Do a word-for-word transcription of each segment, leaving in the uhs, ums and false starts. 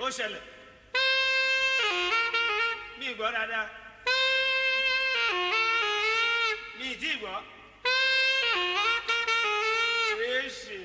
ó ṣẹlẹ̀ mi gbọ́ dáadáa mi ì tí ì gbọ́ èèṣì.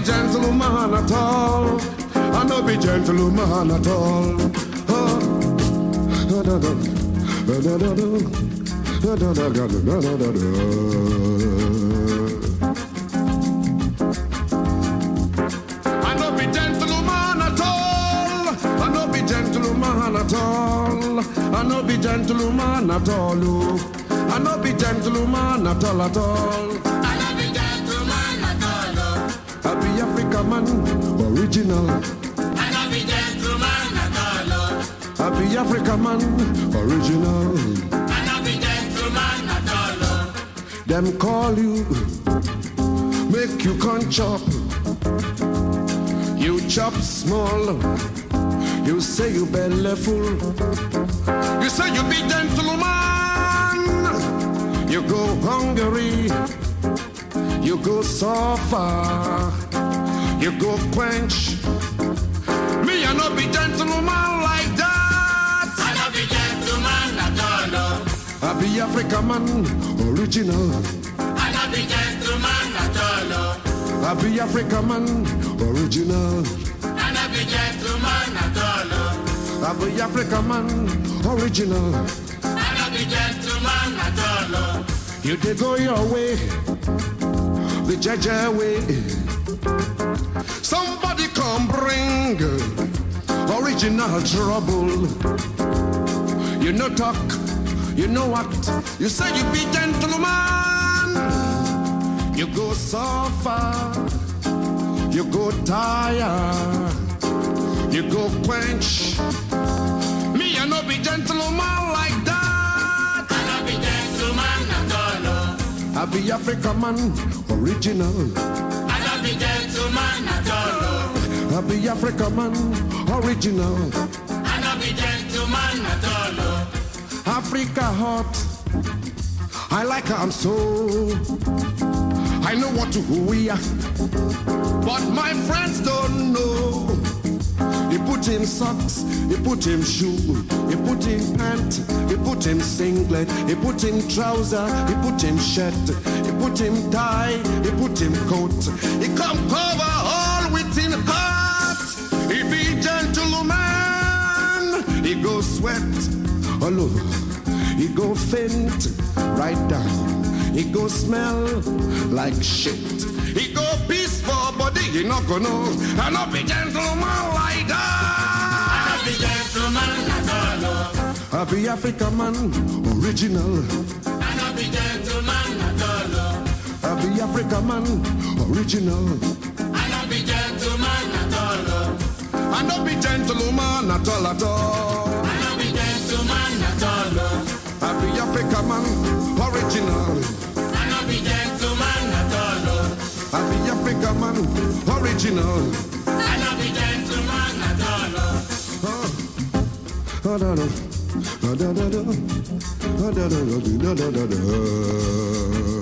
gentleman at all. I no be gentleman at all. Oh. Da, da, da. Da, da, da, da. Da, da, da, da, da, da, da, da. I no be gentleman at all. I no be gentleman at all. I no be gentleman at all. Oh. I no be gentleman at all at all. I no be gentleman at all. Oh. I be African man, original. I no be gentleman at all. Oh. I be African man, original. I no be gentleman at all. Oh. Them call you, make you con chop. You chop small. You say you belly full. You say you be gentleman. You go Hungary. You go so far. You go quench. Me, I no be gentleman like that. I no be gentleman at all. Oh. I be African man, original. I no be gentleman at all. Oh. I be African man, original. I no be gentleman at all. Oh. I be African man, original. I no be gentleman at all. Oh. You did go your way, the Jaja way. Somebody come bring original trouble. You know talk, you know what. You say you be gentleman. You go so far, you go tire, you go quench. Me, I no be gentleman like that. I no be gentleman at all. Oh. I be African man, original. I no be gentleman at all. Oh. I be African man, original. I no be gentleman at all. Oh. Africa hot, I like her, I'm so. I know what to who we are, but my friends don't know. He put him socks, he put him shoe, he put him pant, he put him singlet, he put him trouser, he put him shirt, he put him tie, he put him coat. He come cover all within heart. He be gentleman, he go sweat all over, he go faint right down, he go smell like shit. He go peaceful, but he not gonna know. I not be gentleman like that. I no be gentleman at all. Oh. I be African man, original. I no be gentleman at all. Oh. I be African man, original. I no be gentleman at all. Oh. I not be gentleman at all at all. I no be gentleman at all. Oh. I be African man, original. I no be gentleman at all. Oh. I be African man, original. I no be gentleman at all. Oh, oh, da, da, da, da, da, da, da, da, da, da, da, da, da.